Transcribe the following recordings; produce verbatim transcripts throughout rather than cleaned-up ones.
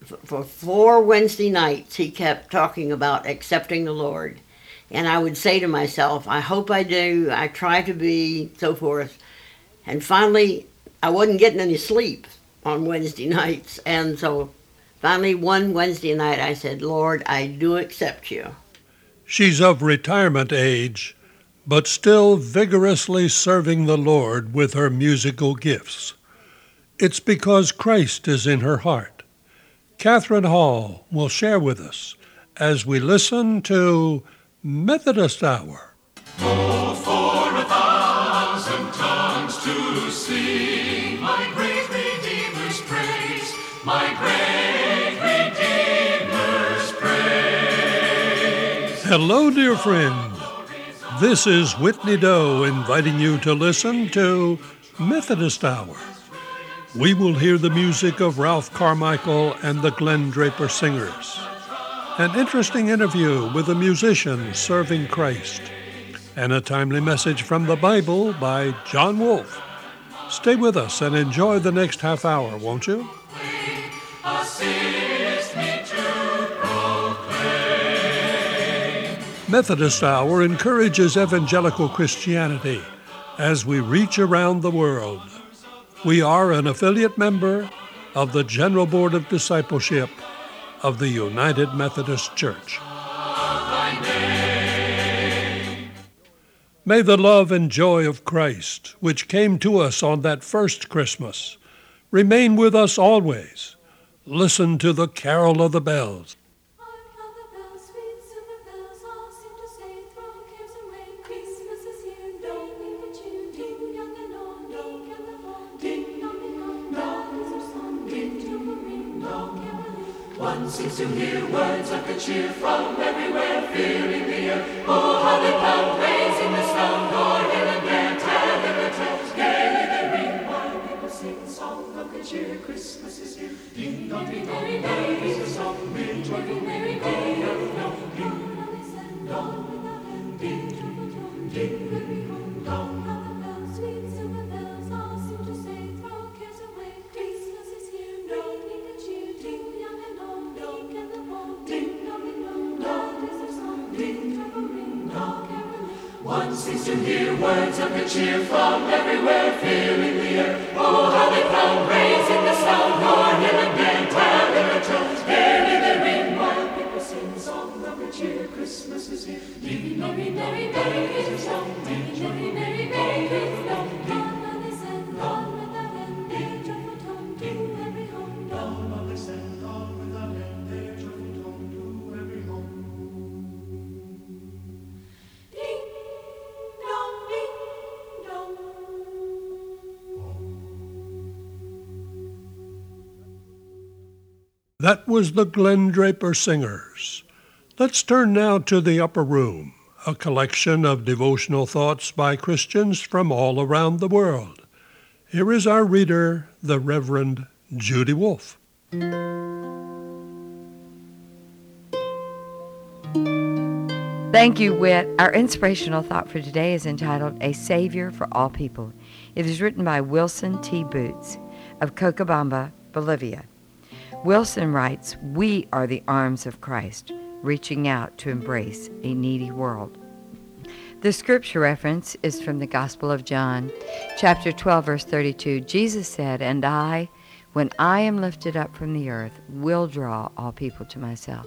for four Wednesday nights, he kept talking about accepting the Lord. And I would say to myself, I hope I do, I try to be, so forth. And finally, I wasn't getting any sleep on Wednesday nights. And so finally, one Wednesday night, I said, Lord, I do accept you. She's of retirement age, but still vigorously serving the Lord with her musical gifts. It's because Christ is in her heart. Catherine Hall will share with us as we listen to Methodist Hour. Oh, for a thousand tongues to sing my great Redeemer's praise, my great Redeemer's praise. Hello, dear friend. This is Whitney Doe inviting you to listen to Methodist Hour. We will hear the music of Ralph Carmichael and the Glenn Draper Singers. An interesting interview with a musician serving Christ, and a timely message from the Bible by John Wolfe. Stay with us and enjoy the next half hour, won't you? Assist me to proclaim. Methodist Hour encourages evangelical Christianity as we reach around the world. We are an affiliate member of the General Board of Discipleship of the United Methodist Church. May the love and joy of Christ, which came to us on that first Christmas, remain with us always. Listen to the carol of the bells. One seems to hear words of good cheer from everywhere, filling the air. Oh, how they pound, raising the sound, o'er hill and dale, telling the tale. Gaily they ring, while people sing a song of good cheer. Christmas is here. Ding dong, ding dong, ding dong, is a song. Ding dong, ding dong, ding dong, ding dong, ding dong, ding dong. One seems to hear words of good cheer from everywhere, filling the air. Oh, how they pound, raising the sound, o'er hill and dale, telling the tale. Gaily they ring, while people sing a song of good cheer. Christmas is here. Ding dong, ding dong, ding dong, is a song. Ding dong, ding dong, ding dong, ding dong, ding dong, ding dong, ding every home. Down on the sand, on without end, their joyful tone to every home. That was the Glenn Draper Singers. Let's turn now to the Upper Room, a collection of devotional thoughts by Christians from all around the world. Here is our reader, the Reverend Judy Wolfe. Thank you, Whit. Our inspirational thought for today is entitled A Savior for All People. It is written by Wilson T. Boots of Cochabamba, Bolivia. Wilson writes, "We are the arms of Christ, reaching out to embrace a needy world." The scripture reference is from the Gospel of John, chapter twelve, verse thirty-two. Jesus said, "And I, when I am lifted up from the earth, will draw all people to myself."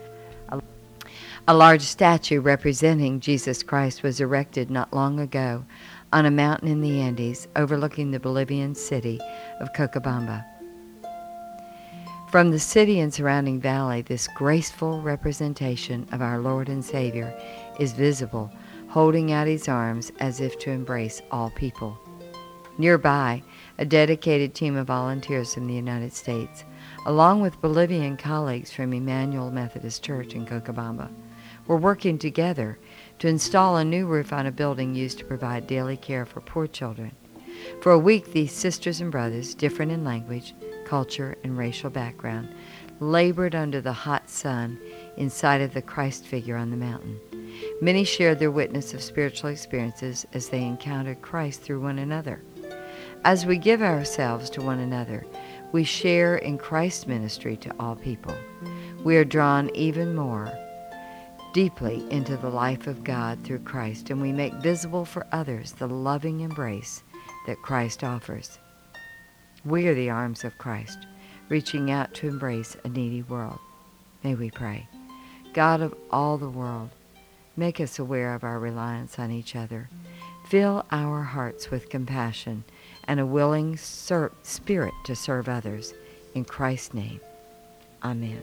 A large statue representing Jesus Christ was erected not long ago on a mountain in the Andes overlooking the Bolivian city of Cochabamba. From the city and surrounding valley, this graceful representation of our Lord and Savior is visible, holding out his arms as if to embrace all people. Nearby, a dedicated team of volunteers from the United States, along with Bolivian colleagues from Emmanuel Methodist Church in Cochabamba, were working together to install a new roof on a building used to provide daily care for poor children. For a week, these sisters and brothers, different in language, culture, and racial background, labored under the hot sun in sight of the Christ figure on the mountain. Many shared their witness of spiritual experiences as they encountered Christ through one another. As we give ourselves to one another, we share in Christ's ministry to all people. We are drawn even more deeply into the life of God through Christ, and we make visible for others the loving embrace that Christ offers. We are the arms of Christ, reaching out to embrace a needy world. May we pray. God of all the world, make us aware of our reliance on each other. Fill our hearts with compassion and a willing ser- spirit to serve others. In Christ's name, amen.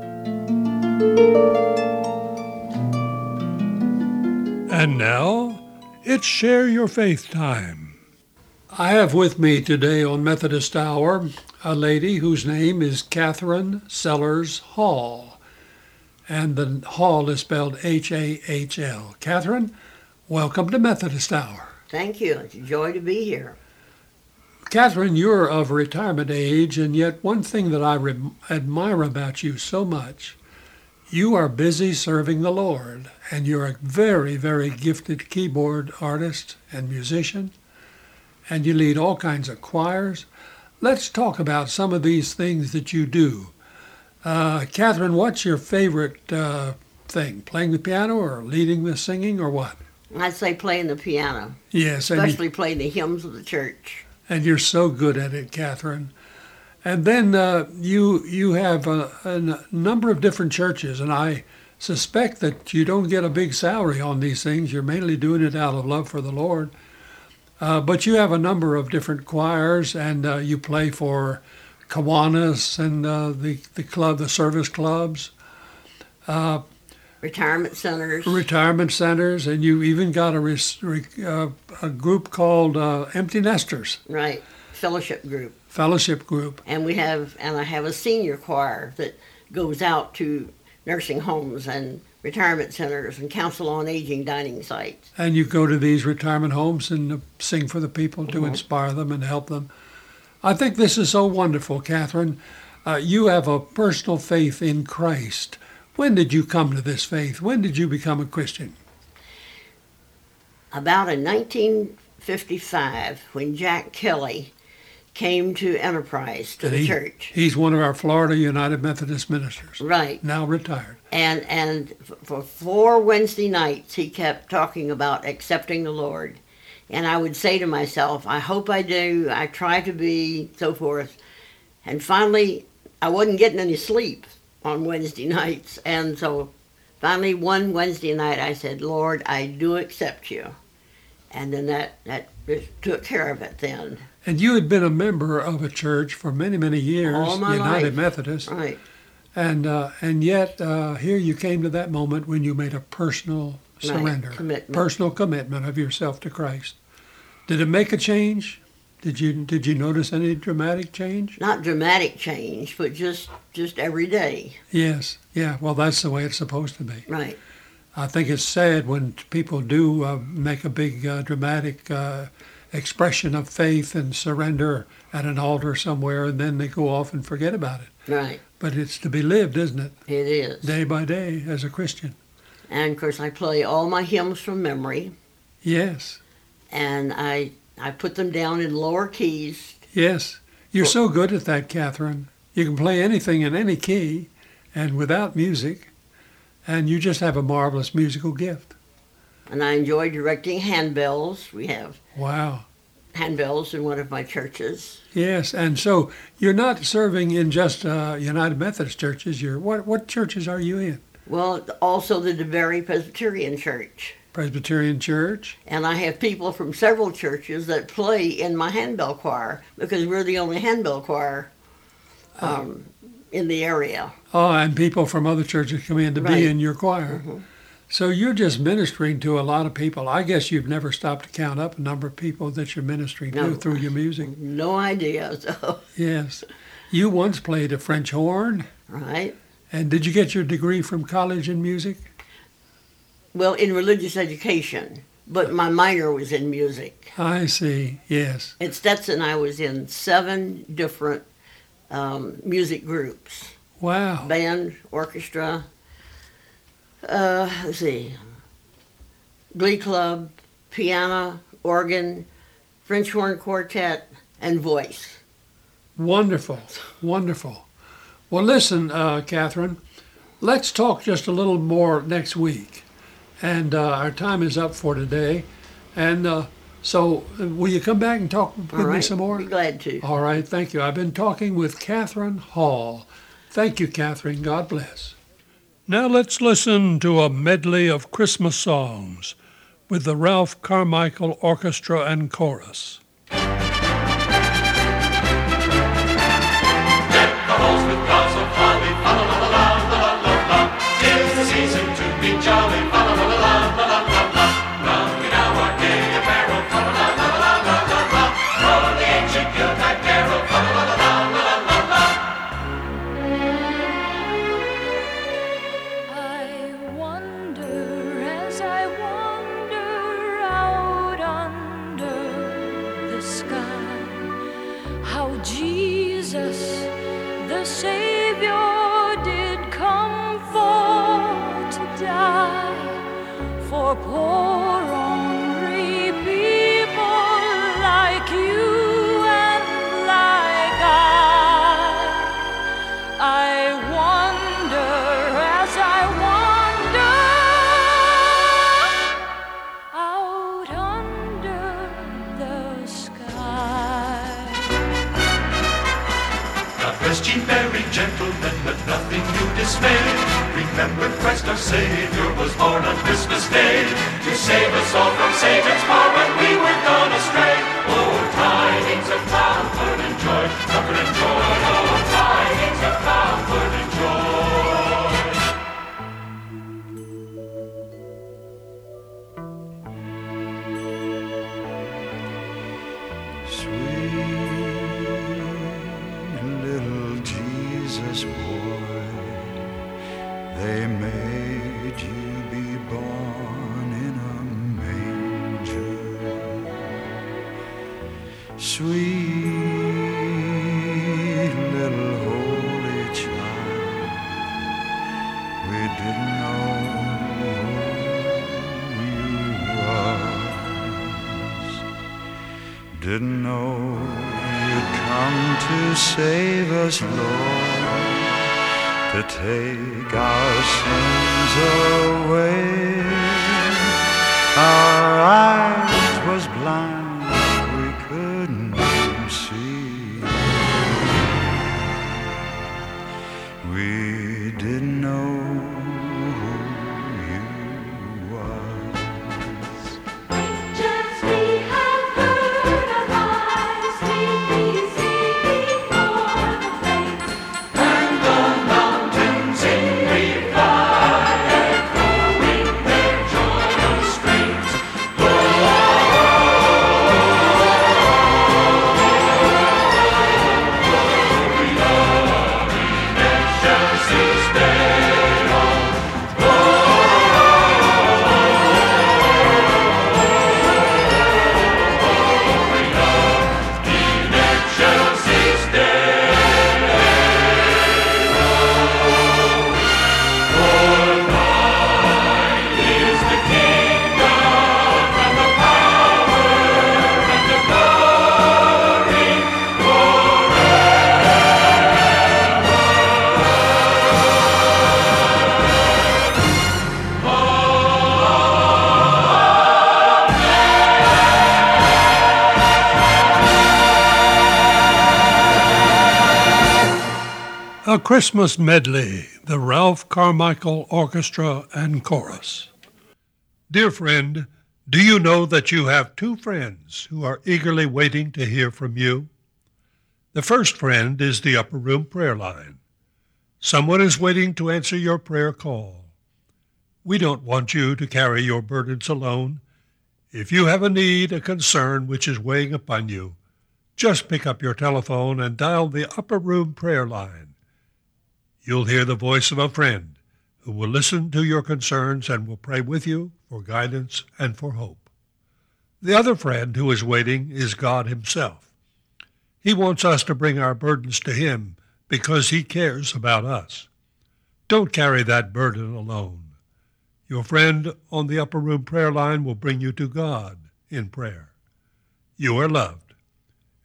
And now, it's Share Your Faith time. I have with me today on Methodist Hour a lady whose name is Catherine Sellers Hall, and the Hall is spelled H A H L. Catherine, welcome to Methodist Hour. Thank you. It's a joy to be here. Catherine, you're of retirement age, and yet one thing that I re- admire about you so much, you are busy serving the Lord, and you're a very, very gifted keyboard artist and musician, and you lead all kinds of choirs. Let's talk about some of these things that you do. Uh, Catherine, what's your favorite uh, thing, playing the piano or leading the singing or what? I'd say playing the piano, Yes, and, especially playing the hymns of the church. and you're so good at it, Catherine. And then uh, you you have a, a n- number of different churches, and I suspect that you don't get a big salary on these things. You're mainly doing it out of love for the Lord. Uh, but you have a number of different choirs, and uh, you play for Kiwanis and uh, the the club, the service clubs, uh, Retirement centers. retirement centers, and you even got a res- re- uh, a group called uh, Empty Nesters Right. Fellowship group. Fellowship Group. And we have, and I have a senior choir that goes out to nursing homes and retirement centers and council on aging dining sites. And you go to these retirement homes and uh, sing for the people to Mhm. inspire them and help them. I think this is so wonderful, Catherine. Uh, you have a personal faith in Christ. When did you come to this faith? When did you become a Christian? About in nineteen fifty-five, when Jack Kelly came to Enterprise, to And the he- church. He's one of our Florida United Methodist ministers, Right. now retired. And and f- for four Wednesday nights, he kept talking about accepting the Lord. And I would say to myself, I hope I do. I try to be, so forth. And finally, I wasn't getting any sleep on Wednesday nights. And so finally, one Wednesday night, I said, Lord, I do accept you. And then that, that just took care of it then. And you had been a member of a church for many, many years, All my United life. Methodist. Right. And uh, and yet uh, here you came to that moment when you made a personal surrender, commitment. personal commitment of yourself to Christ. Did it make a change? Did you did you notice any dramatic change? Not dramatic change, but just just every day. Yes, yeah. Well, that's the way it's supposed to be. Right. I think it's sad when people do uh, make a big uh, dramatic uh, expression of faith and surrender at an altar somewhere, and then they go off and forget about it. Right. But it's to be lived, isn't it? It is. Day by day as a Christian. And of course, I play all my hymns from memory, Yes, and I I put them down in lower keys. yes. You're so good at that, Catherine. You can play anything in any key and without music, and you just have a marvelous musical gift. And I enjoy directing handbells. We have Wow. handbells in one of my churches. Yes, and so you're not serving in just uh, United Methodist churches. You're what? What churches are you in? Well, also the DeBerry Presbyterian Church. Presbyterian Church. And I have people from several churches that play in my handbell choir because we're the only handbell choir um, in the area. Oh, and people from other churches come in to Right. be in your choir. Mhm. So you're just ministering to a lot of people. I guess you've never stopped to count up the number of people that you're ministering to No. through your music. No idea, so, Yes. You once played a French horn. right? And did you get your degree from college in music? Well, in religious education, but my minor was in music. I see. Yes. At Stetson, I was in seven different um, music groups. Wow. Band, orchestra, uh, let's see, glee club, piano, organ, French horn quartet, and voice. Wonderful, wonderful. Well, listen, uh, Catherine, let's talk just a little more next week. And uh, our time is up for today. And uh, so uh, will you come back and talk with All right. me some more? Be glad to. All right, thank you. I've been talking with Catherine Hall. Thank you, Catherine. God bless. Now let's listen to a medley of Christmas songs with the Ralph Carmichael Orchestra and Chorus. Deck the halls with boughs of holly, fa la la la la la la la. 'Tis the season to be jolly, fa la la la la la la la. Long we now our gay apparel, fa la la la la la la la. For the ancient Yuletide carol, fa la la la la la la la. I wonder as I wander out under the sky, how Jesus, the Savior, did come for to die for poor hungry people like you and like I. I wonder as I wander out under the sky. God rest ye merry gentlemen, let nothing you dismay. Remember Christ our Savior was born on Christmas Day to save us all from Satan's power when we were gone astray. Oh, tidings of comfort and joy, comfort and joy. Oh, tidings of comfort and Sweet little Jesus boy, they made you be born in a manger. Sweet little holy child, we didn't know who you was. Didn't know you'd come to save us, Lord, to take our sins away. Our eyes was blind, we couldn't see. We didn't know who you was. Angels we have heard of high, sweetly singing o'er the plain. and the mountains in reply, echoing their joyous strains. Excelsis Deo. In excelsis Deo. For thine is the kingdom and the power and the glory A Christmas medley, the Ralph Carmichael Orchestra and Chorus. Dear friend, do you know that you have two friends who are eagerly waiting to hear from you? The first friend is the Upper Room Prayer Line. Someone is waiting to answer your prayer call. We don't want you to carry your burdens alone. If you have a need, a concern which is weighing upon you, just pick up your telephone and dial the Upper Room Prayer Line. You'll hear the voice of a friend who will listen to your concerns and will pray with you for guidance and for hope. The other friend who is waiting is God himself. He wants us to bring our burdens to him because he cares about us. Don't carry that burden alone. Your friend on the Upper Room Prayer Line will bring you to God in prayer. You are loved,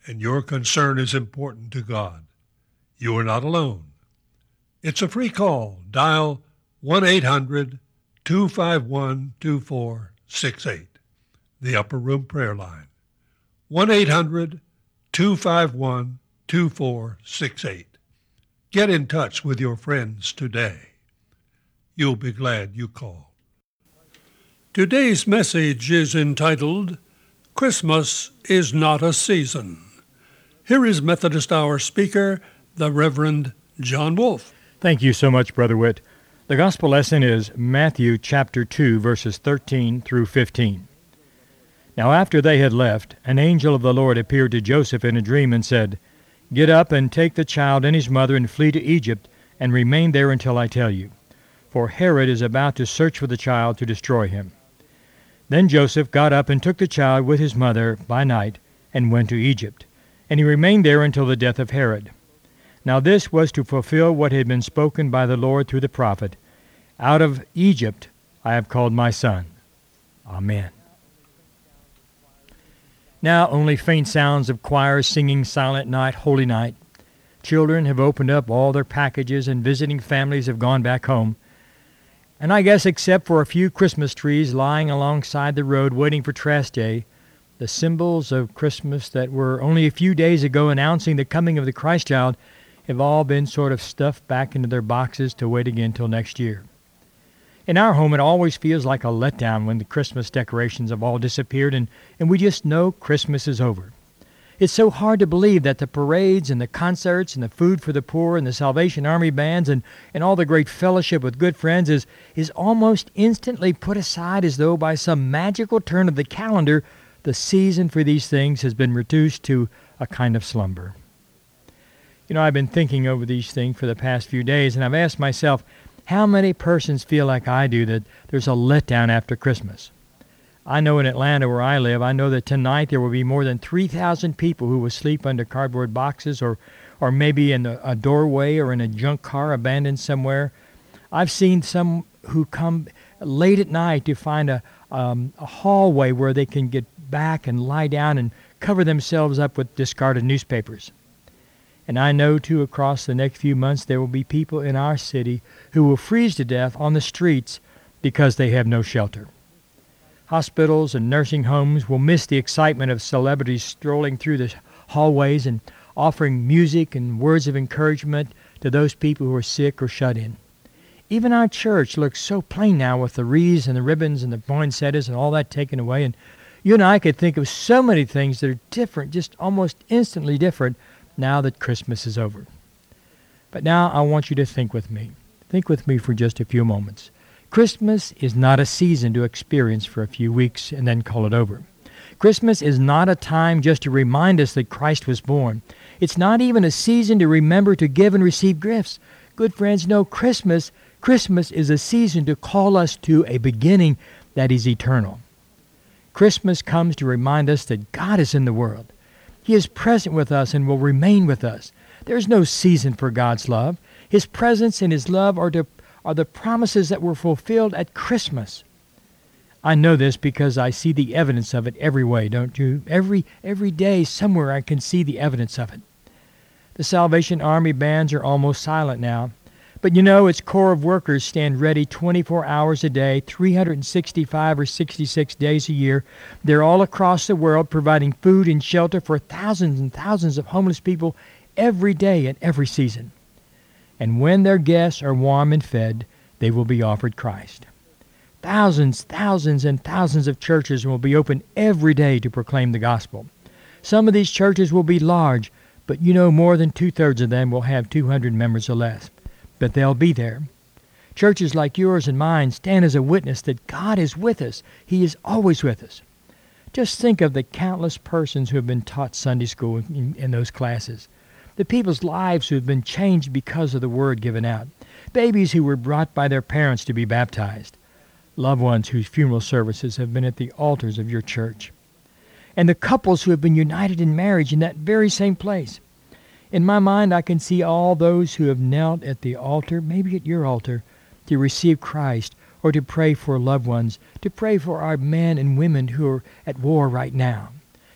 and your concern is important to God. You are not alone. It's a free call. Dial one eight hundred two five one two four six eight, the Upper Room Prayer Line. one eight hundred two five one two four six eight. Get in touch with your friends today. You'll be glad you called. Today's message is entitled, Christmas is Not a Season. Here is Methodist Hour speaker, the Reverend John Wolf. Thank you so much, Brother Witt. The gospel lesson is Matthew chapter two, verses thirteen through fifteen. Now after they had left, an angel of the Lord appeared to Joseph in a dream and said, Get up and take the child and his mother and flee to Egypt, and remain there until I tell you. For Herod is about to search for the child to destroy him. Then Joseph got up and took the child with his mother by night, and went to Egypt. And he remained there until the death of Herod. Now this was to fulfill what had been spoken by the Lord through the prophet, Out of Egypt I have called my son. Amen. Now only faint sounds of choirs singing Silent Night, Holy Night. Children have opened up all their packages and visiting families have gone back home. And I guess except for a few Christmas trees lying alongside the road waiting for Trash Day, the symbols of Christmas that were only a few days ago announcing the coming of the Christ child have all been sort of stuffed back into their boxes to wait again till next year. In our home, it always feels like a letdown when the Christmas decorations have all disappeared and, and we just know Christmas is over. It's so hard to believe that the parades and the concerts and the food for the poor and the Salvation Army bands and, and all the great fellowship with good friends is, is almost instantly put aside as though by some magical turn of the calendar, the season for these things has been reduced to a kind of slumber. You know, I've been thinking over these things for the past few days, and I've asked myself, how many persons feel like I do that there's a letdown after Christmas? I know in Atlanta, where I live, I know that tonight there will be more than three thousand people who will sleep under cardboard boxes or, or maybe in a, a doorway or in a junk car abandoned somewhere. I've seen some who come late at night to find a, um, a hallway where they can get back and lie down and cover themselves up with discarded newspapers. And I know, too, across the next few months there will be people in our city who will freeze to death on the streets because they have no shelter. Hospitals and nursing homes will miss the excitement of celebrities strolling through the hallways and offering music and words of encouragement to those people who are sick or shut in. Even our church looks so plain now with the wreaths and the ribbons and the poinsettias and all that taken away. And you and I could think of so many things that are different, just almost instantly different, now that Christmas is over. But now I want you to think with me. Think with me for just a few moments. Christmas is not a season to experience for a few weeks and then call it over. Christmas is not a time just to remind us that Christ was born. It's not even a season to remember to give and receive gifts. Good friends, no, Christmas, Christmas is a season to call us to a beginning that is eternal. Christmas comes to remind us that God is in the world. He is present with us and will remain with us. There is no season for God's love. His presence and His love are, to, are the promises that were fulfilled at Christmas. I know this because I see the evidence of it every way, don't you? Every, every day, somewhere I can see the evidence of it. The Salvation Army bands are almost silent now. But you know, its corps of workers stand ready twenty-four hours a day, three hundred sixty-five or sixty-six days a year. They're all across the world providing food and shelter for thousands and thousands of homeless people every day and every season. And when their guests are warm and fed, they will be offered Christ. Thousands, thousands, and thousands of churches will be open every day to proclaim the gospel. Some of these churches will be large, but you know more than two-thirds of them will have two hundred members or less. But they'll be there. Churches like yours and mine stand as a witness that God is with us. He is always with us. Just think of the countless persons who have been taught Sunday school in, in those classes. The people's lives who have been changed because of the word given out. Babies who were brought by their parents to be baptized. Loved ones whose funeral services have been at the altars of your church. And the couples who have been united in marriage in that very same place. In my mind, I can see all those who have knelt at the altar, maybe at your altar, to receive Christ or to pray for loved ones, to pray for our men and women who are at war right now,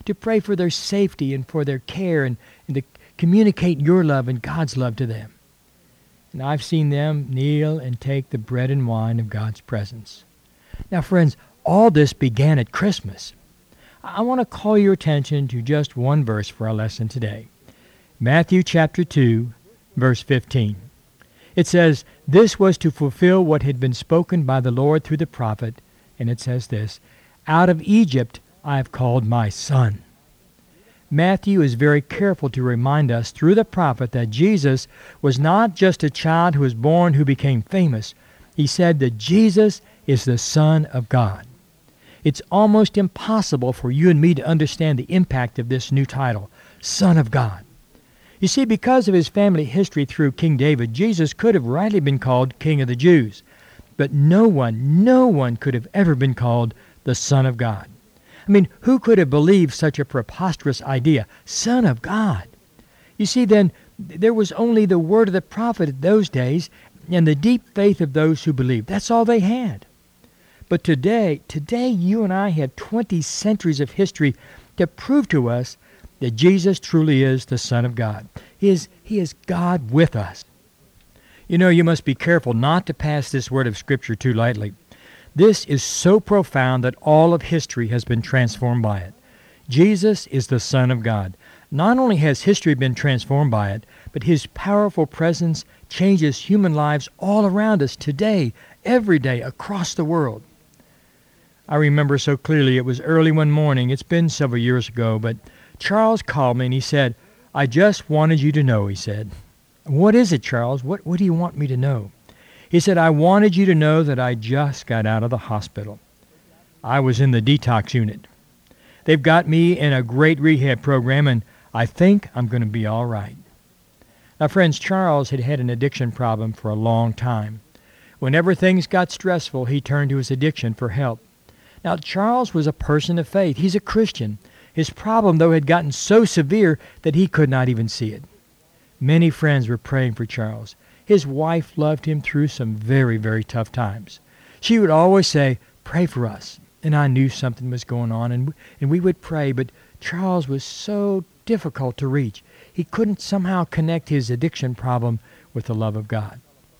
to pray for their safety and for their care and, and to communicate your love and God's love to them. And I've seen them kneel and take the bread and wine of God's presence. Now, friends, all this began at Christmas. I want to call your attention to just one verse for our lesson today. Matthew chapter two, verse fifteen. It says, "This was to fulfill what had been spoken by the Lord through the prophet," and it says this, "Out of Egypt I have called my son." Matthew is very careful to remind us through the prophet that Jesus was not just a child who was born who became famous. He said that Jesus is the Son of God. It's almost impossible for you and me to understand the impact of this new title, Son of God. You see, because of his family history through King David, Jesus could have rightly been called King of the Jews. But no one, no one could have ever been called the Son of God. I mean, who could have believed such a preposterous idea? Son of God. You see, then, there was only the word of the prophet in those days and the deep faith of those who believed. That's all they had. But today, today you and I have twenty centuries of history to prove to us that Jesus truly is the Son of God. He is, he is God with us. You know, you must be careful not to pass this word of Scripture too lightly. This is so profound that all of history has been transformed by it. Jesus is the Son of God. Not only has history been transformed by it, but his powerful presence changes human lives all around us today, every day, across the world. I remember so clearly, it was early one morning, it's been several years ago, but Charles called me and he said, "I just wanted you to know," he said. "What is it, Charles? What, what do you want me to know?" He said, "I wanted you to know that I just got out of the hospital. I was in the detox unit. They've got me in a great rehab program, and I think I'm going to be all right." Now, friends, Charles had had an addiction problem for a long time. Whenever things got stressful, he turned to his addiction for help. Now, Charles was a person of faith. He's a Christian. His problem, though, had gotten so severe that he could not even see it. Many friends were praying for Charles. His wife loved him through some very, very tough times. She would always say, "Pray for us." And I knew something was going on, and, and we would pray, but Charles was so difficult to reach. He couldn't somehow connect his addiction problem with the love of God.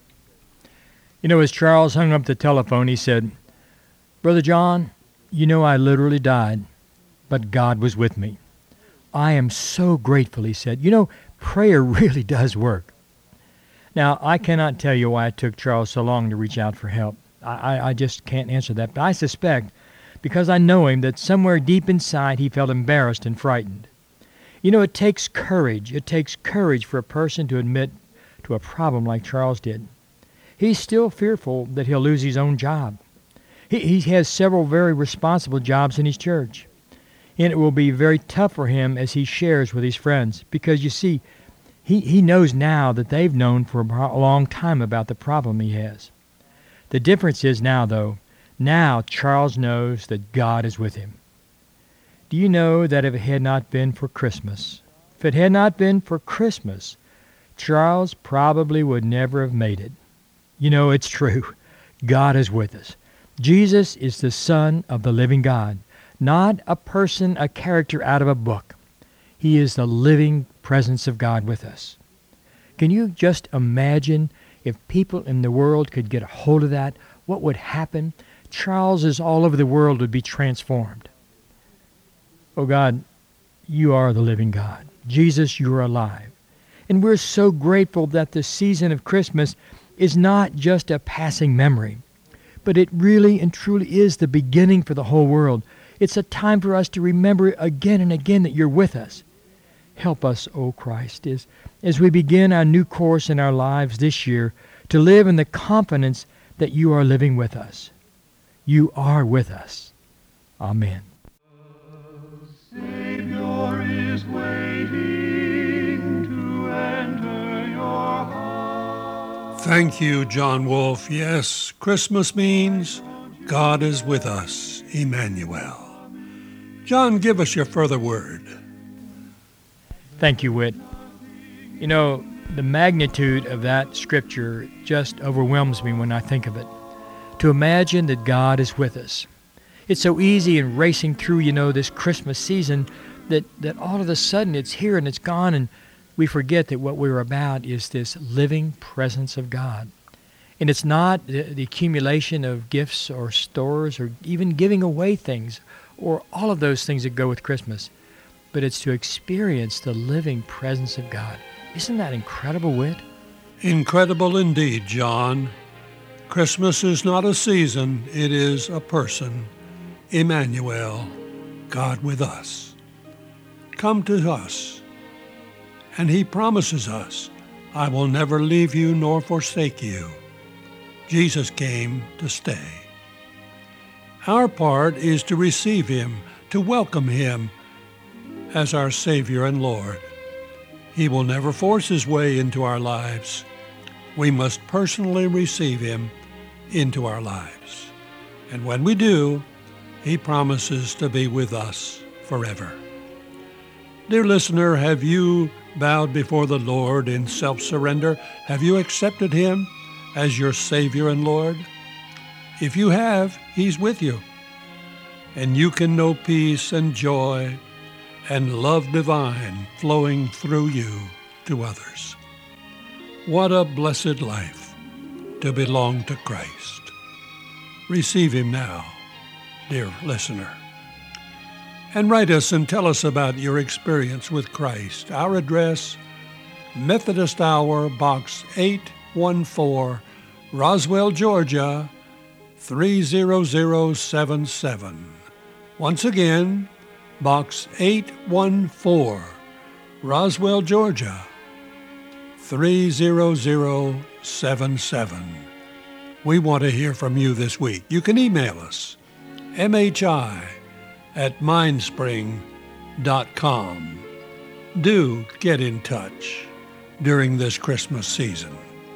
You know, as Charles hung up the telephone, he said, "Brother John, you know I literally died, but God was with me. I am so grateful," he said. You know, prayer really does work. Now, I cannot tell you why it took Charles so long to reach out for help. I, I, I just can't answer that. But I suspect, because I know him, that somewhere deep inside he felt embarrassed and frightened. You know, it takes courage. It takes courage for a person to admit to a problem like Charles did. He's still fearful that he'll lose his own job. He, he has several very responsible jobs in his church. And it will be very tough for him as he shares with his friends, because, you see, He, he knows now that they've known for a long time about the problem he has. The difference is now, though, now Charles knows that God is with him. Do you know that if it had not been for Christmas, if it had not been for Christmas, Charles probably would never have made it. You know, it's true. God is with us. Jesus is the Son of the living God, not a person, a character out of a book. He is the living presence of God with us. Can you just imagine if people in the world could get a hold of that? What would happen? Charleses all over the world would be transformed. Oh God, you are the living God. Jesus, you are alive. And we're so grateful that the season of Christmas is not just a passing memory, but it really and truly is the beginning for the whole world. It's a time for us to remember again and again that you're with us. Help us, O Christ, as, as we begin our new course in our lives this year, to live in the confidence that you are living with us. You are with us. Amen. Savior is waiting to enter your heart. Thank you, John Wolfe. Yes, Christmas means God is with us, Emmanuel. John, give us your further word. Thank you, Whit. You know, the magnitude of that scripture just overwhelms me when I think of it. To imagine that God is with us. It's so easy in racing through, you know, this Christmas season that, that all of a sudden it's here and it's gone, and we forget that what we're about is this living presence of God. And it's not the, the accumulation of gifts or stores or even giving away things or all of those things that go with Christmas, but it's to experience the living presence of God. Isn't that incredible, Whit? Incredible indeed, John. Christmas is not a season, it is a person. Emmanuel, God with us. Come to us. And he promises us, I will never leave you nor forsake you. Jesus came to stay. Our part is to receive him, to welcome him as our Savior and Lord. He will never force his way into our lives. We must personally receive him into our lives. And when we do, he promises to be with us forever. Dear listener, have you bowed before the Lord in self-surrender? Have you accepted him as your Savior and Lord? If you have, he's with you. And you can know peace and joy and love divine flowing through you to others. What a blessed life to belong to Christ. Receive him now, dear listener. And write us and tell us about your experience with Christ. Our address, Methodist Hour, Box eight one four, Roswell, Georgia, three zero zero seven seven. Once again, Box eight one four, Roswell, Georgia, three zero zero seven seven. We want to hear from you this week. You can email us, M H I at mindspring dot com. Do get in touch during this Christmas season.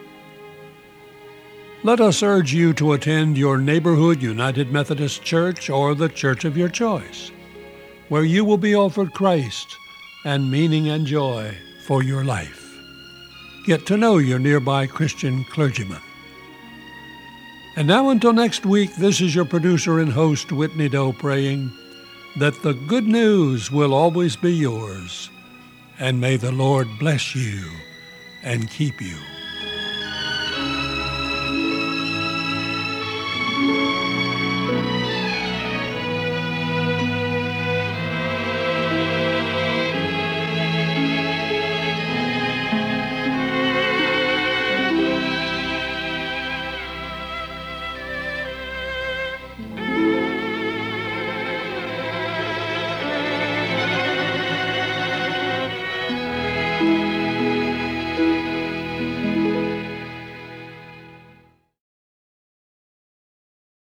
Let us urge you to attend your neighborhood United Methodist Church or the church of your choice, where you will be offered Christ and meaning and joy for your life. Get to know your nearby Christian clergyman. And now until next week, this is your producer and host, Whitney Doe, praying that the good news will always be yours, and may the Lord bless you and keep you.